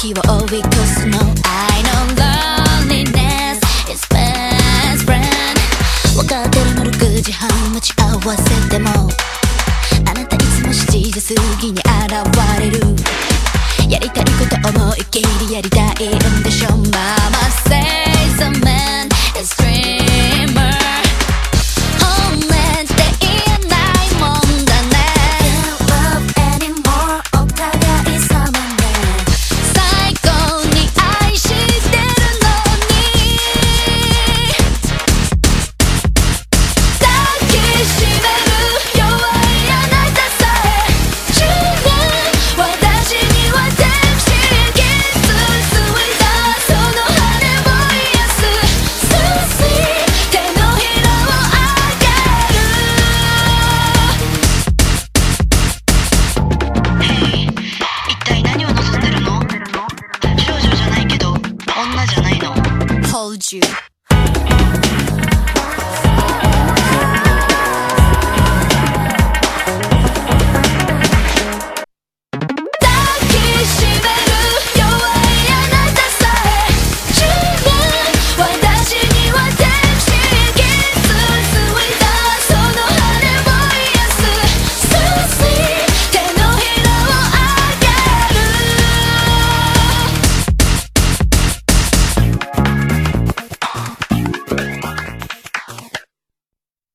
時を追い越すの I know loneliness is best friend 分かってるの6時半待ち合わせてもあなたいつも7時過ぎに現れるやりたいこと思いっきりやりたいんでしょ Mama says a man